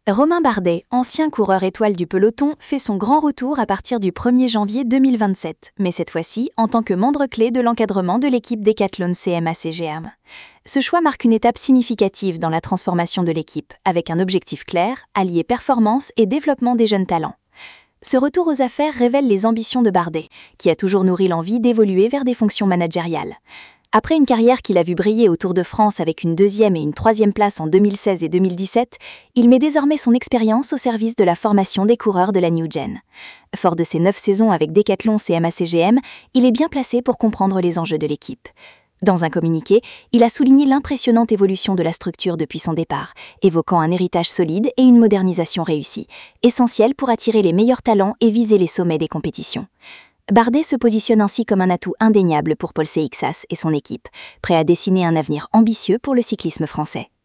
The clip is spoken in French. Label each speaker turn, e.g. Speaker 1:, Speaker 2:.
Speaker 1: Romain Bardet, ancien coureur étoile du peloton, fait son grand retour à partir du 1er janvier 2027, mais cette fois-ci en tant que membre clé de l'encadrement de l'équipe Decathlon CMA-CGM. Ce choix marque une étape significative dans la transformation de l'équipe, avec un objectif clair, allier performance et développement des jeunes talents. Ce retour aux affaires révèle les ambitions de Bardet, qui a toujours nourri l'envie d'évoluer vers des fonctions managériales. Après une carrière qu'il a vu briller au Tour de France avec une 2e et une 3e place en 2016 et 2017, il met désormais son expérience au service de la formation des coureurs de la New Gen. Fort de ses 9 saisons avec Decathlon CMA-CGM, il est bien placé pour comprendre les enjeux de l'équipe. Dans un communiqué, il a souligné l'impressionnante évolution de la structure depuis son départ, évoquant un héritage solide et une modernisation réussie, essentielle pour attirer les meilleurs talents et viser les sommets des compétitions. Bardet se positionne ainsi comme un atout indéniable pour Paul Ceixas et son équipe, prêt à dessiner un avenir ambitieux pour le cyclisme français.